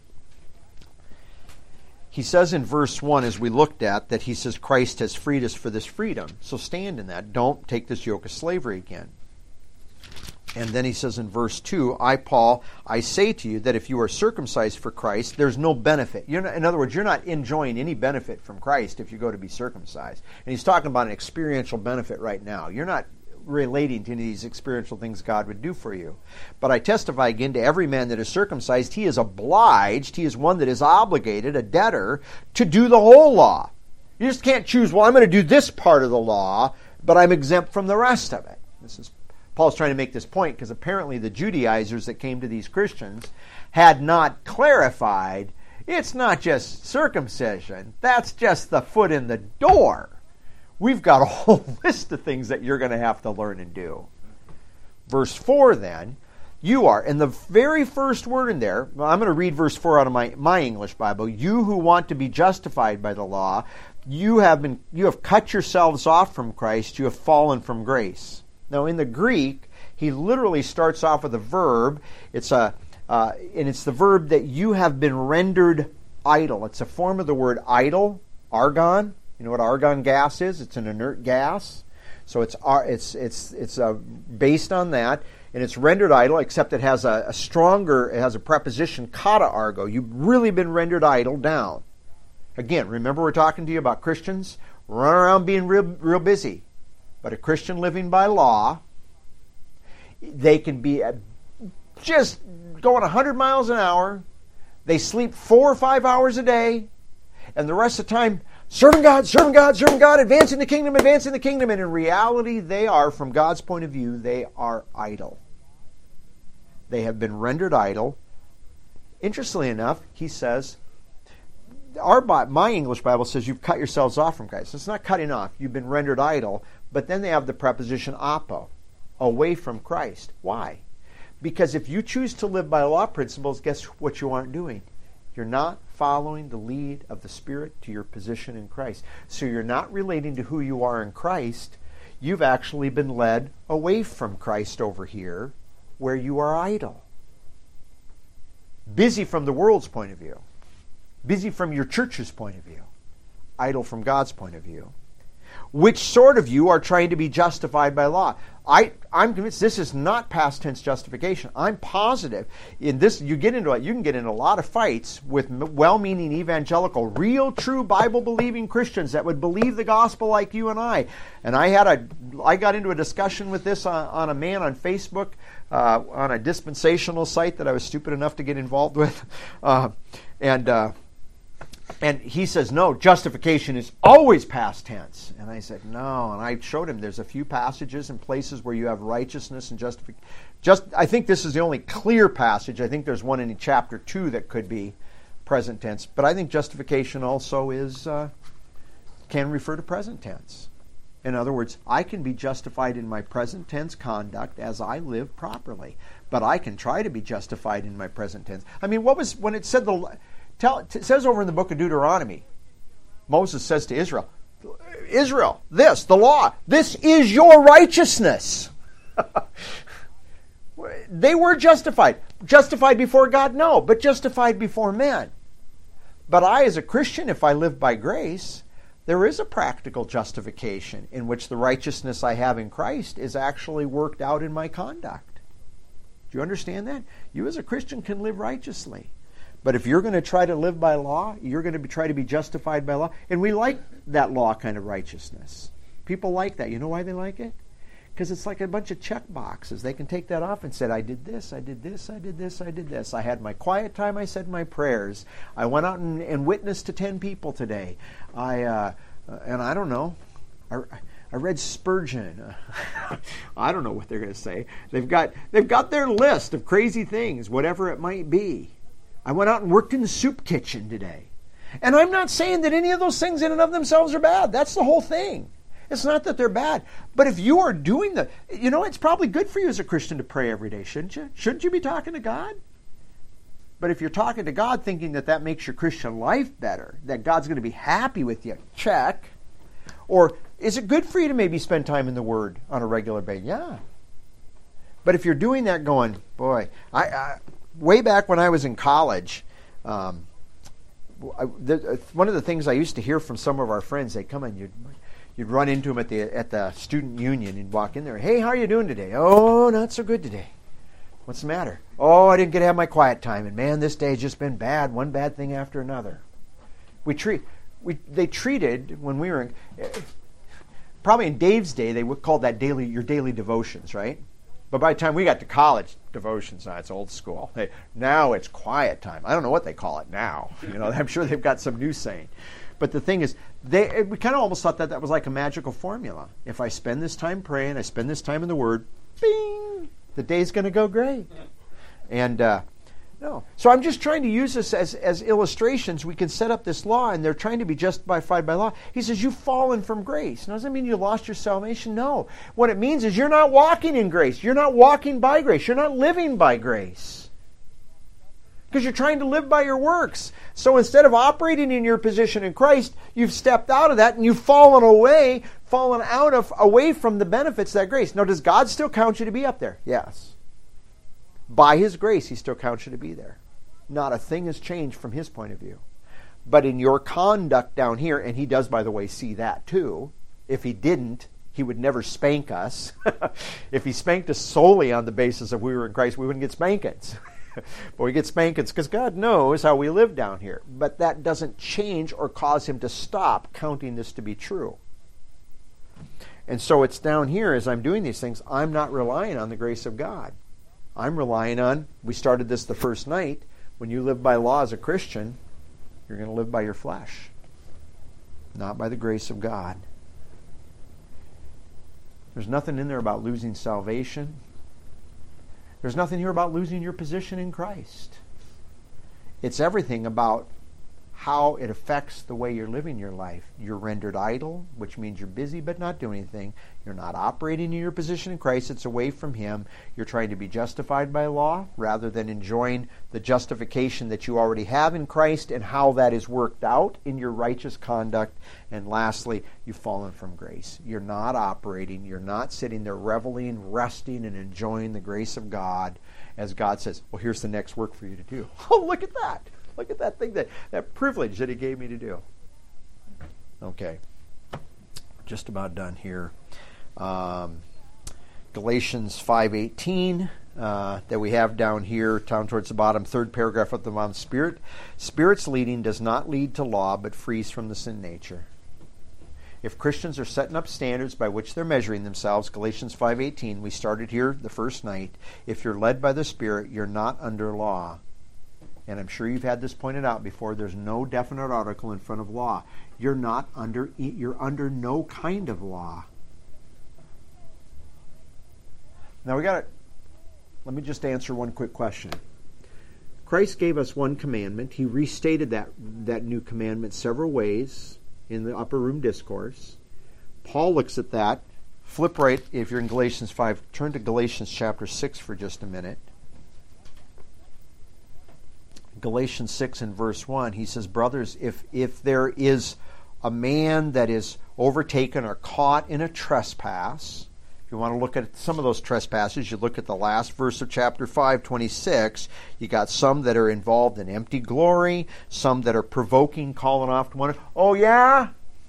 He says in verse one, as we looked at, that he says Christ has freed us for this freedom. So stand in that. Don't take this yoke of slavery again. And then he says in verse two, I, Paul, I say to you that if you are circumcised for Christ, there's no benefit. You're not, in other words, you're not enjoying any benefit from Christ if you go to be circumcised. And he's talking about an experiential benefit right now. You're not relating to any of these experiential things God would do for you. But I testify again to every man that is circumcised, he is obliged, he is one that is obligated, a debtor, to do the whole law. You just can't choose, well, I'm going to do this part of the law, but I'm exempt from the rest of it. This is Paul's trying to make this point because apparently the Judaizers that came to these Christians had not clarified, it's not just circumcision, that's just the foot in the door. We've got a whole list of things that you're going to have to learn and do. Verse four then, you are, and the very first word in there, I'm going to read verse four out of my, my English Bible, you who want to be justified by the law, you have been, you have cut yourselves off from Christ, you have fallen from grace. Now, in the Greek, he literally starts off with a verb. It's a, uh, and it's the verb that you have been rendered idle. It's a form of the word idle, argon. You know what argon gas is? It's an inert gas. So it's it's it's it's uh, based on that, and it's rendered idle. Except it has a, a stronger. It has a preposition kata argo. You've really been rendered idle down. Again, remember we're talking to you about Christians running around being real real busy. But a Christian living by law, they can be just going one hundred miles an hour. They sleep four or five hours a day. And the rest of the time, serving God, serving God, serving God, advancing the kingdom, advancing the kingdom. And in reality, they are, from God's point of view, they are idle. They have been rendered idle. Interestingly enough, he says, our my English Bible says you've cut yourselves off from Christ. It's not cutting off. You've been rendered idle. But then they have the preposition apo, away from Christ. Why? Because if you choose to live by law principles, guess what you aren't doing? You're not following the lead of the Spirit to your position in Christ. So you're not relating to who you are in Christ. You've actually been led away from Christ over here, where you are idle. Busy from the world's point of view. Busy from your church's point of view. Idle from God's point of view. Which sort of you are trying to be justified by law? I, I'm convinced this is not past tense justification. I'm positive in this. You get into it. You can get in a lot of fights with well-meaning evangelical, real, true Bible-believing Christians that would believe the gospel like you and I. And I had a, I got into a discussion with this on, on a man on Facebook, uh, on a dispensational site that I was stupid enough to get involved with, uh, and. Uh, And he says, no, justification is always past tense. And I said, no. And I showed him there's a few passages and places where you have righteousness and justification. Just, I think this is the only clear passage. I think there's one in chapter two that could be present tense. But I think justification also is uh, can refer to present tense. In other words, I can be justified in my present tense conduct as I live properly. But I can try to be justified in my present tense. I mean, what was, when it said the... Tell, it says over in the book of Deuteronomy, Moses says to Israel, Israel, this, the law, this is your righteousness. They were justified. Justified before God? No, but justified before men. But I, as a Christian, if I live by grace, there is a practical justification in which the righteousness I have in Christ is actually worked out in my conduct. Do you understand that? You as a Christian can live righteously. But if you're going to try to live by law, you're going to be, try to be justified by law. And we like that law kind of righteousness. People like that. You know why they like it? Because it's like a bunch of check boxes. They can take that off and say, I did this, I did this, I did this, I did this. I had my quiet time, I said my prayers. I went out and, and witnessed to ten people today. I uh, and I don't know. I, I read Spurgeon. I don't know what they're going to say. They've got they've got their list of crazy things, whatever it might be. I went out and worked in the soup kitchen today. And I'm not saying that any of those things in and of themselves are bad. That's the whole thing. It's not that they're bad. But if you are doing the, you know, it's probably good for you as a Christian to pray every day, shouldn't you? Shouldn't you be talking to God? But if you're talking to God thinking that that makes your Christian life better, that God's going to be happy with you, check. Or is it good for you to maybe spend time in the Word on a regular basis? Yeah. But if you're doing that going, boy, I... I way back when I was in college, um, I, the, one of the things I used to hear from some of our friends, they'd come in, you'd, you'd run into them at the at the student union and walk in there. Hey, how are you doing today? Oh, not so good today. What's the matter? Oh, I didn't get to have my quiet time, and man, this day's just been bad, one bad thing after another. We treat we they treated when we were in, probably in Dave's day they would call that daily your daily devotions, right? But by the time we got to college, devotions, now it's old school. Hey, now it's quiet time. I don't know what they call it now. You know, I'm sure they've got some new saying. But the thing is, they we kind of almost thought that that was like a magical formula. If I spend this time praying, I spend this time in the Word, bing, the day's going to go great. And uh, no, so I'm just trying to use this as as illustrations. We can set up this law, and they're trying to be justified by law. He says you've fallen from grace. Now, does that mean you lost your salvation? No. What it means is you're not walking in grace. You're not walking by grace. You're not living by grace. Because you're trying to live by your works. So instead of operating in your position in Christ, you've stepped out of that and you've fallen away, fallen out of away from the benefits of that grace. Now, does God still count you to be up there? Yes. By His grace, He still counts you to be there. Not a thing has changed from His point of view. But in your conduct down here, and He does, by the way, see that too. If He didn't, He would never spank us. If He spanked us solely on the basis of we were in Christ, we wouldn't get spankings. But we get spankings because God knows how we live down here. But that doesn't change or cause Him to stop counting this to be true. And so it's down here as I'm doing these things, I'm not relying on the grace of God. I'm relying on, we started this the first night, when you live by law as a Christian, you're going to live by your flesh, not by the grace of God. There's nothing in there about losing salvation. There's nothing here about losing your position in Christ. It's everything about how it affects the way you're living your life. You're rendered idle, which means you're busy but not doing anything. You're not operating in your position in Christ. It's away from Him. You're trying to be justified by law rather than enjoying the justification that you already have in Christ and how that is worked out in your righteous conduct. And lastly, you've fallen from grace. You're not operating. You're not sitting there reveling, resting, and enjoying the grace of God as God says, well, here's the next work for you to do. Oh, look at that. Look at that thing, that, that privilege that He gave me to do. Okay. Just about done here. Um, Galatians five eighteen uh, that we have down here, down towards the bottom, third paragraph of the bottom. Spirit, Spirit's leading does not lead to law, but frees from the sin nature. If Christians are setting up standards by which they're measuring themselves, Galatians five eighteen, we started here the first night. If you're led by the Spirit, you're not under law. And I'm sure you've had this pointed out before, there's no definite article in front of law. You're not under, you're under no kind of law. Now we got to, let me just answer one quick question. Christ gave us one commandment. He restated that, that new commandment several ways in the upper room discourse. Paul looks at that. Flip right, if you're in Galatians five, turn to Galatians chapter six for just a minute. Galatians six and verse one, he says, brothers, if if there is a man that is overtaken or caught in a trespass, if you want to look at some of those trespasses, you look at the last verse of chapter five, twenty-six, you got some that are involved in empty glory, some that are provoking, calling off to one another. Oh yeah?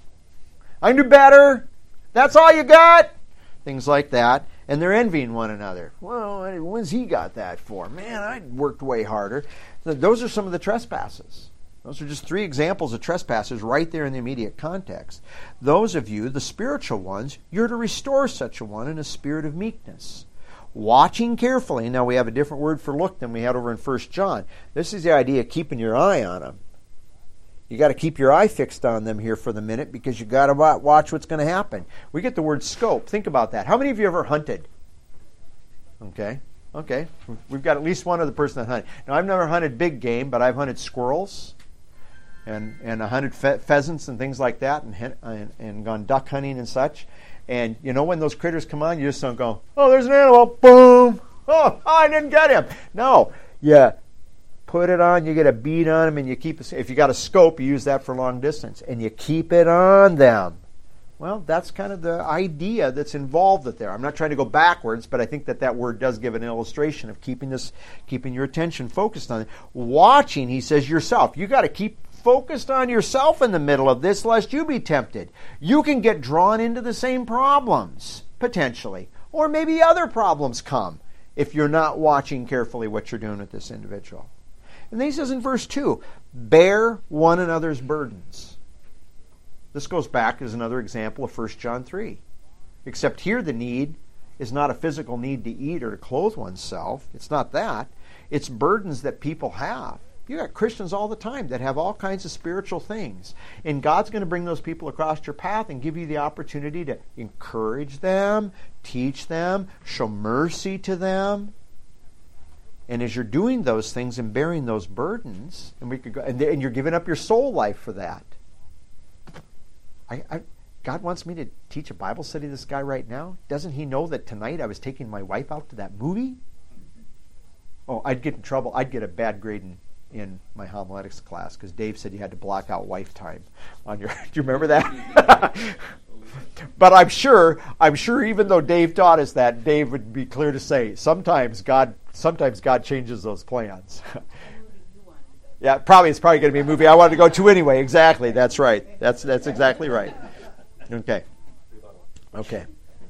I knew better? That's all you got? Things like that. And they're envying one another. Well, when's he got that for? Man, I worked way harder. Those are some of the trespasses. Those are just three examples of trespasses right there in the immediate context. Those of you, the spiritual ones, you're to restore such a one in a spirit of meekness. Watching carefully. Now we have a different word for look than we had over in First John. This is the idea of keeping your eye on them. You got to keep your eye fixed on them here for the minute because you got to watch what's going to happen. We get the word scope. Think about that. How many of you ever hunted? Okay. Okay. We've got at least one other person that hunted. Now, I've never hunted big game, but I've hunted squirrels and and I hunted fe- pheasants and things like that and, and and gone duck hunting and such. And you know when those critters come on, you just don't go, oh, there's an animal. Boom. Oh, I didn't get him. No. Yeah. Put it on, you get a bead on them, and you keep it. If you got a scope, you use that for long distance, and you keep it on them. Well, that's kind of the idea that's involved with there. I'm not trying to go backwards, but I think that that word does give an illustration of keeping this, keeping your attention focused on it. Watching, he says, yourself. You got to keep focused on yourself in the middle of this, lest you be tempted. You can get drawn into the same problems potentially, or maybe other problems come if you're not watching carefully what you're doing with this individual. And then he says in verse two, bear one another's burdens. This goes back as another example of First John three. Except here the need is not a physical need to eat or to clothe oneself. It's not that. It's burdens that people have. You got Christians all the time that have all kinds of spiritual things. And God's going to bring those people across your path and give you the opportunity to encourage them, teach them, show mercy to them. And as you're doing those things and bearing those burdens, and we could go, and, and you're giving up your soul life for that. I, I, God wants me to teach a Bible study to this guy right now. Doesn't he know that tonight I was taking my wife out to that movie? Oh, I'd get in trouble. I'd get a bad grade in, in my homiletics class because Dave said you had to block out wife time on your. Do you remember that? But I'm sure, I'm sure even though Dave taught us that, Dave would be clear to say, sometimes God, sometimes God changes those plans. Yeah, probably it's probably going to be a movie I wanted to go to anyway. Exactly, that's right. That's that's exactly right. Okay, okay.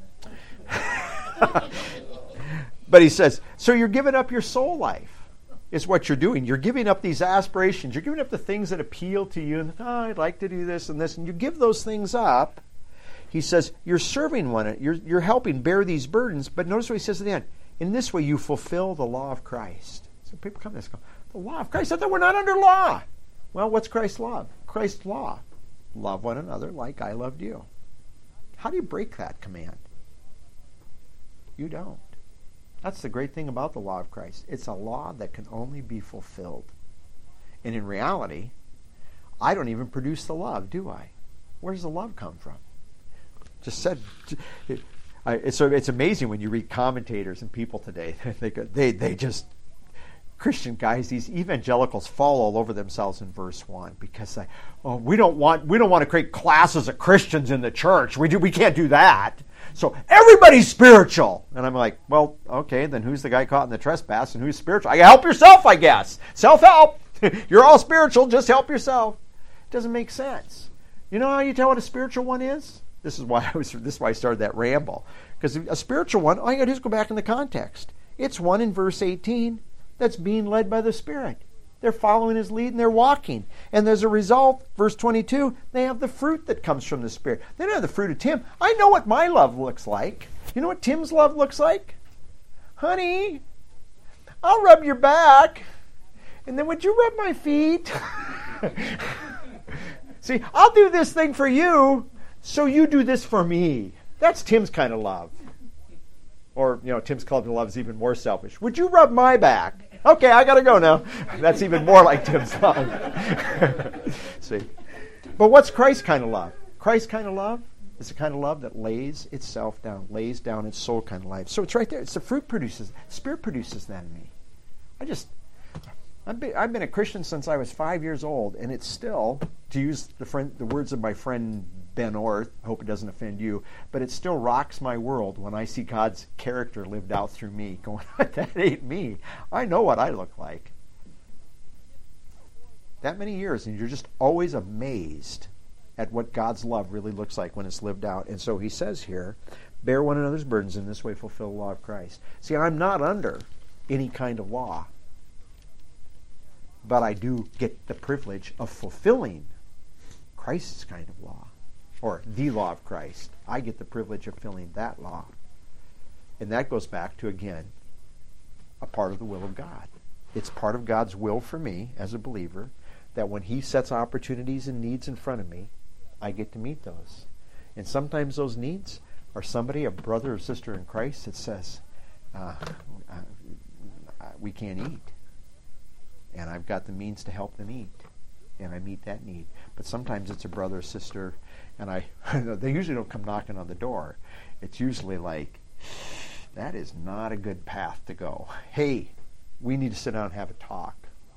But he says, so you're giving up your soul life. Is what you're doing. You're giving up these aspirations. You're giving up the things that appeal to you. And oh, I'd like to do this and this, and you give those things up. He says, you're serving one, you're, you're helping bear these burdens, but notice what he says at the end. In this way you fulfill the law of Christ. So people come to this and go, the law of Christ? I thought we're not under law. Well, what's Christ's law? Christ's law. Love one another like I loved you. How do you break that command? You don't. That's the great thing about the law of Christ. It's a law that can only be fulfilled. And in reality, I don't even produce the love, do I? Where does the love come from? Just said, it's it's amazing when you read commentators and people today. They they they just Christian guys, these evangelicals fall all over themselves in verse one because they, oh, we don't want we don't want to create classes of Christians in the church. We do we can't do that. So everybody's spiritual. And I'm like, well, okay, then who's the guy caught in the trespass and who's spiritual? I help yourself, I guess. Self-help. You're all spiritual, just help yourself. It doesn't make sense. You know how you tell what a spiritual one is? This is why I was this is why I started that ramble. Because a spiritual one, all you gotta do is go back in the context. It's one in verse eighteen that's being led by the Spirit. They're following his lead and they're walking. And as a result, verse twenty-two, they have the fruit that comes from the Spirit. They don't have the fruit of Tim. I know what my love looks like. You know what Tim's love looks like? Honey, I'll rub your back. And then would you rub my feet? See, I'll do this thing for you, so you do this for me. That's Tim's kind of love. Or, you know, Tim's club of love is even more selfish. Would you rub my back? Okay, I got to go now. That's even more like Tim's love. See? But what's Christ's kind of love? Christ's kind of love is the kind of love that lays itself down, lays down its soul kind of life. So it's right there. It's the fruit produces, Spirit produces that in me. I just, I've been, I've been a Christian since I was five years old, and it's still, to use the friend, the words of my friend Ben Orth, I hope it doesn't offend you, but it still rocks my world when I see God's character lived out through me, going, that ain't me. I know what I look like. That many years, and you're just always amazed at what God's love really looks like when it's lived out. And so he says here, bear one another's burdens, in this way fulfill the law of Christ. See, I'm not under any kind of law, but I do get the privilege of fulfilling Christ's kind of law. Or the law of Christ. I get the privilege of filling that law. And that goes back to, again, a part of the will of God. It's part of God's will for me as a believer that when he sets opportunities and needs in front of me, I get to meet those. And sometimes those needs are somebody, a brother or sister in Christ, that says, uh, uh, we can't eat. And I've got the means to help them eat. And I meet that need. But sometimes it's a brother or sister, and I they usually don't come knocking on the door. It's usually like, that is not a good path to go. Hey, we need to sit down and have a talk.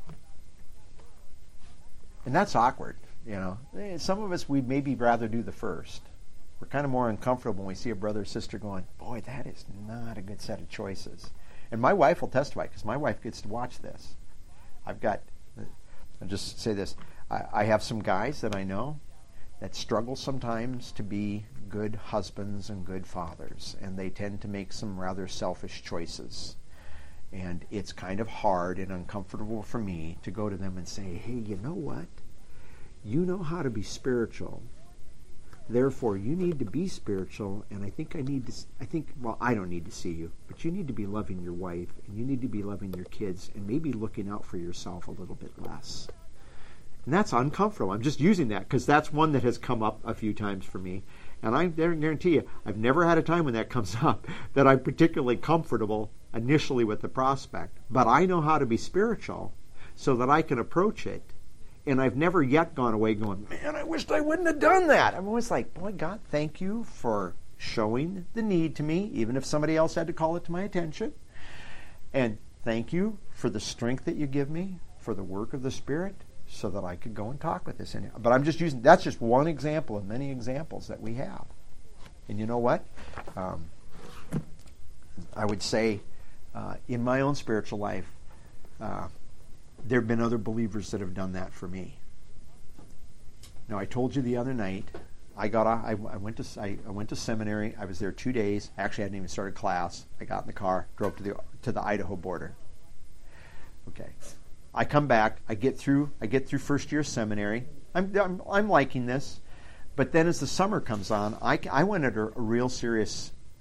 And that's awkward, you know. Some of us, we'd maybe rather do the first. We're kind of more uncomfortable when we see a brother or sister going, boy, that is not a good set of choices. And my wife will testify, because my wife gets to watch this. I've got... I'll just say this. I, I have some guys that I know that struggle sometimes to be good husbands and good fathers, and they tend to make some rather selfish choices. And it's kind of hard and uncomfortable for me to go to them and say, hey, you know what? You know how to be spiritual. Therefore, you need to be spiritual, and I think I need to, I think, well, I don't need to see you, but you need to be loving your wife, and you need to be loving your kids, and maybe looking out for yourself a little bit less. And that's uncomfortable. I'm just using that because that's one that has come up a few times for me. And I guarantee you, I've never had a time when that comes up that I'm particularly comfortable initially with the prospect. But I know how to be spiritual so that I can approach it. And I've never yet gone away going, man, I wished I wouldn't have done that. I'm always like, boy, God, thank you for showing the need to me, even if somebody else had to call it to my attention. And thank you for the strength that you give me for the work of the Spirit so that I could go and talk with this. But I'm just using, that's just one example of many examples that we have. And you know what? Um, I would say uh, in my own spiritual life, uh, there have been other believers that have done that for me. Now, I told you the other night, I got I, I went to I, I went to seminary. I was there two days. Actually, I hadn't even started class. I got in the car, drove to the to the Idaho border. Okay, I come back. I get through. I get through first year seminary. I'm I'm, I'm liking this, but then as the summer comes on, I I went under a real serious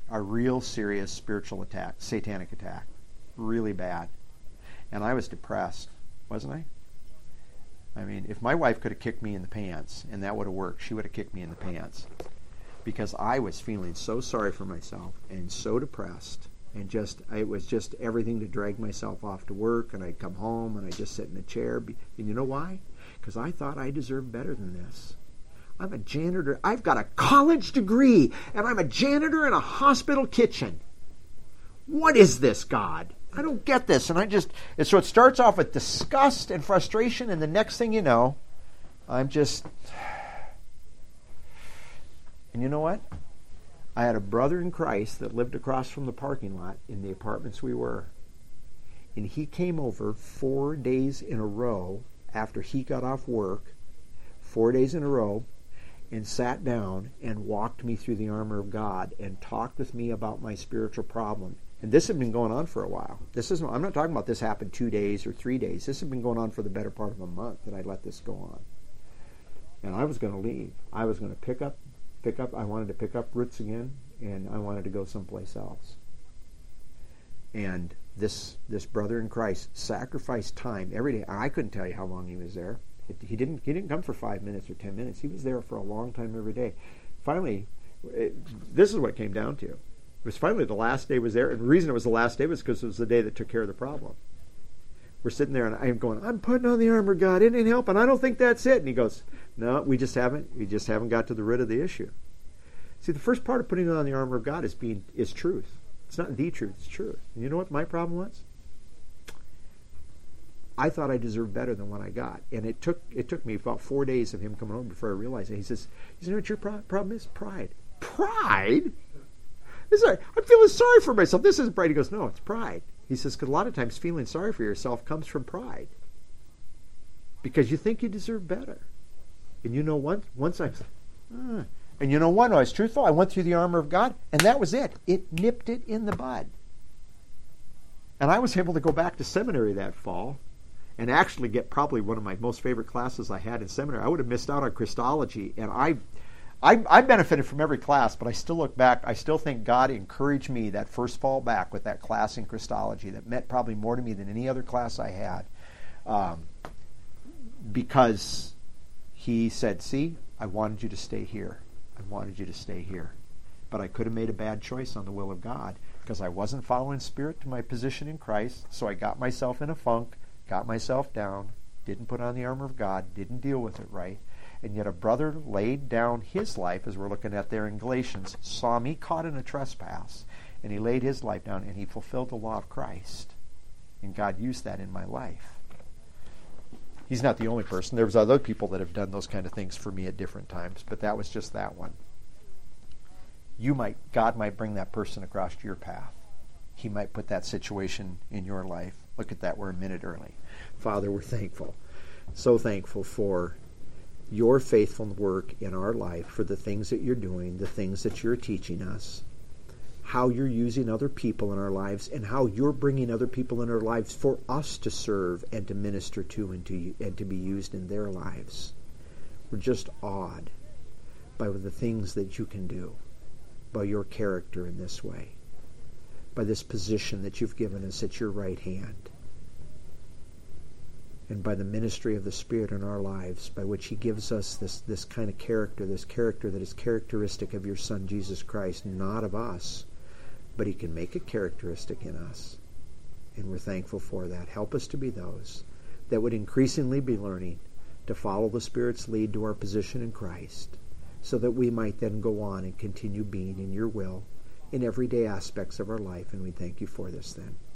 a real serious spiritual attack, satanic attack, really bad. And I was depressed, wasn't I? I mean, if my wife could have kicked me in the pants, and that would have worked, she would have kicked me in the pants. Because I was feeling so sorry for myself and so depressed. And just, it was just everything to drag myself off to work. And I'd come home and I'd just sit in a chair. And you know why? Because I thought I deserved better than this. I'm a janitor. I've got a college degree. And I'm a janitor in a hospital kitchen. What is this, God? I don't get this. And I just, and so it starts off with disgust and frustration. And the next thing you know, I'm just, and you know what? I had a brother in Christ that lived across from the parking lot in the apartments we were. And he came over four days in a row after he got off work, four days in a row, and sat down and walked me through the armor of God and talked with me about my spiritual problem. And this had been going on for a while. This is I'm not talking about this happened two days or three days. This had been going on for the better part of a month that I let this go on. And I was going to leave. I was going to pick up Pick up. I wanted to pick up roots again, and I wanted to go someplace else. And this this brother in Christ sacrificed time every day. I couldn't tell you how long he was there. It, he didn't. He didn't come for five minutes or ten minutes. He was there for a long time every day. Finally, it, this is what it came down to. It was finally the last day was there, and the reason it was the last day was because it was the day that took care of the problem. We're sitting there, and I'm going, I'm putting on the armor of God. It ain't helping. I don't think that's it. And he goes, no, we just haven't. We just haven't got to the root of the issue. See, the first part of putting on the armor of God is being is truth. It's not the truth. It's truth. And you know what my problem was? I thought I deserved better than what I got, and it took it took me about four days of him coming home before I realized it. He says, "You know what your pro- problem is? Pride. Pride. This is, I'm feeling sorry for myself. This isn't pride." He goes, "No, it's pride." He says, because a lot of times feeling sorry for yourself comes from pride. Because you think you deserve better. And you know what? Once I, uh, and you know what? I was truthful. I went through the armor of God, and that was it. It nipped it in the bud. And I was able to go back to seminary that fall and actually get probably one of my most favorite classes I had in seminary. I would have missed out on Christology, and I I, I benefited from every class, but I still look back, I still think God encouraged me that first fall back with that class in Christology that meant probably more to me than any other class I had. Um, because he said, see, I wanted you to stay here. I wanted you to stay here. But I could have made a bad choice on the will of God because I wasn't following Spirit to my position in Christ, so I got myself in a funk, got myself down, didn't put on the armor of God, didn't deal with it right. And yet a brother laid down his life, as we're looking at there in Galatians, saw me caught in a trespass, and he laid his life down, and he fulfilled the law of Christ. And God used that in my life. He's not the only person. There's other people that have done those kind of things for me at different times, but that was just that one. You might, God might bring that person across your path. He might put that situation in your life. Look at that, we're a minute early. Father, we're thankful, so thankful for your faithful work in our life, for the things that you're doing, the things that you're teaching us, how you're using other people in our lives, and how you're bringing other people in our lives for us to serve and to minister to and to, and to be used in their lives. We're just awed by the things that you can do, by your character in this way, by this position that you've given us at your right hand, and by the ministry of the Spirit in our lives, by which he gives us this, this kind of character, this character that is characteristic of your Son, Jesus Christ, not of us, but he can make it characteristic in us. And we're thankful for that. Help us to be those that would increasingly be learning to follow the Spirit's lead to our position in Christ, so that we might then go on and continue being in your will in everyday aspects of our life. And we thank you for this then.